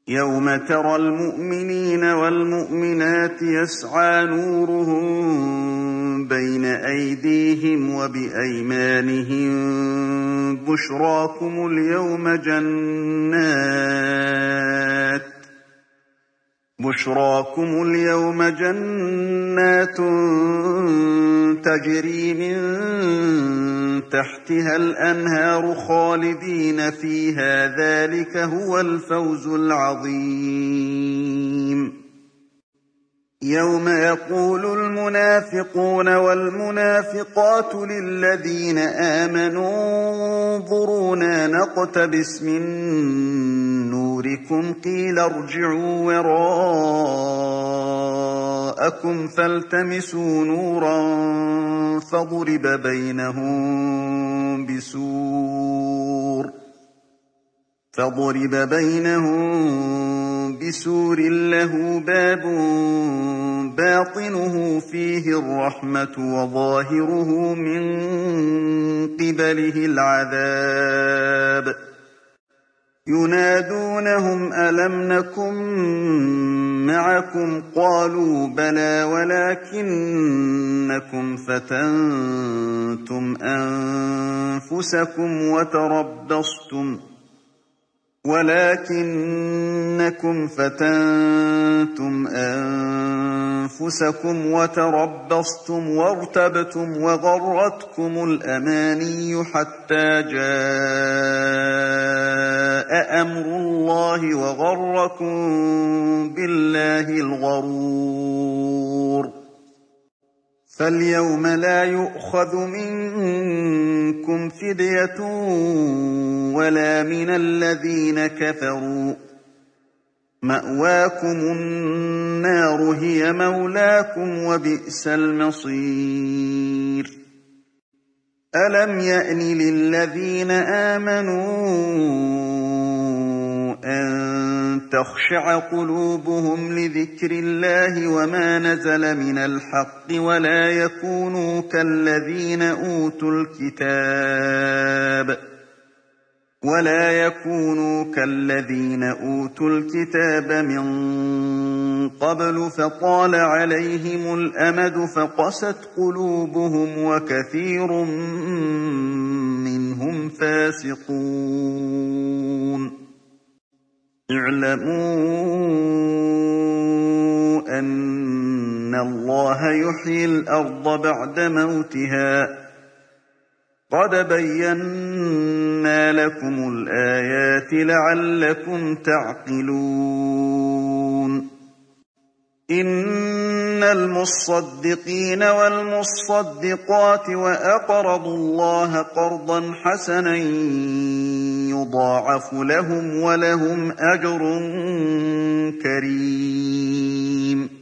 يَوْمَ تَرَى الْمُؤْمِنِينَ وَالْمُؤْمِنَاتِ يَسْعَىٰ نُورُهُم بَيْنَ أَيْدِيهِمْ وَبِأَيْمَانِهِم بُشْرَاكُمُ الْيَوْمَ جَنَّاتٌ تَجْرِي مِن تَحْتِهَا الْأَنْهَارُ خَالِدِينَ فِيهَا ۚ ذَٰلِكَ هُوَ الْفَوْزُ الْعَظِيمُ يَوْمَ يَقُولُ الْمُنَافِقُونَ وَالْمُنَافِقَاتُ لِلَّذِينَ آمَنُوا انظُرُونَا نَقْتَبِسْ مِن نُّورِكُمْ قِيلَ ارْجِعُوا وَرَاءَكُمْ فَالْتَمِسُوا نُورًا فَضُرِبَ بَيْنَهُم بِسُورٍ لَّهُ بَابٌ بَاطِنُهُ فِيهِ الرَّحْمَةُ وَظَاهِرُهُ مِن قِبَلِهِ الْعَذَابُ يُنَادُونَهُمْ أَلَمْ نَكُن مَّعَكُمْ ۖ قَالُوا بَلَىٰ وَلَٰكِنَّكُمْ فَتَنتُمْ أَنفُسَكُمْ وَتَرَبَّصْتُمْ وَارْتَبْتُمْ وَغَرَّتْكُمُ الْأَمَانِيُّ حَتَّىٰ جَاءَ أَمْرُ اللَّهِ وَغَرَّكُم بِاللَّهِ الْغَرُورُ فَالْيَوْمَ لَا يُؤْخَذُ مِنكُمْ فِدْيَةٌ وَلَا مِنَ الَّذِينَ كَفَرُوا ۚ مَأْوَاكُمُ النَّارُ هِيَ مَوْلَاكُمْ ۖ وَبِئْسَ الْمَصِيرُ أَلَمْ يَأْنِ لِلَّذِينَ آمَنُوا أَن تَخْشَعَ قُلُوبُهُمْ لِذِكْرِ اللَّهِ وَمَا نَزَلَ مِنَ الْحَقِّ وَلَا يَكُونُوا كَالَّذِينَ أُوتُوا الْكِتَابَ مِن قَبْلُ فَطَالَ عَلَيْهِمُ الْأَمَدُ فَقَسَتْ قُلُوبُهُمْ وَكَثِيرٌ مِّنْهُمْ فَاسِقُونَ اعْلَمُوا أَنَّ اللَّهَ يُحْيِي الْأَرْضَ بَعْدَ مَوْتِهَا ۚ قَدْ بَيَّنَّا لَكُمُ الْآيَاتِ لَعَلَّكُمْ تَعْقِلُونَ إِنَّ الْمُصَّدِّقِينَ وَالْمُصَّدِّقَاتِ وَأَقْرَضُوا اللَّهَ قَرْضًا حَسَنًا يُضَاعَفُ لَهُمْ وَلَهُمْ أَجْرٌ كَرِيمٌ